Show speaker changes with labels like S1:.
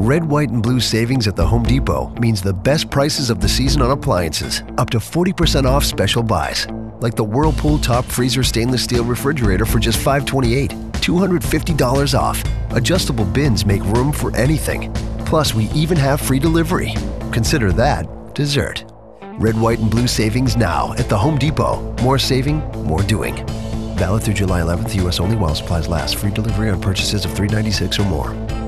S1: Red, white, and blue savings at the Home Depot means the best prices of the season on appliances, up to 40% off special buys. Like the Whirlpool Top Freezer Stainless Steel Refrigerator for just $528, $250 off. Adjustable bins make room for anything. Plus, we even have free delivery. Consider that dessert. Red, white, and blue savings now at the Home Depot. More saving, more doing. Valid through July 11th, U.S. only while supplies last. Free delivery on purchases of $396 or more.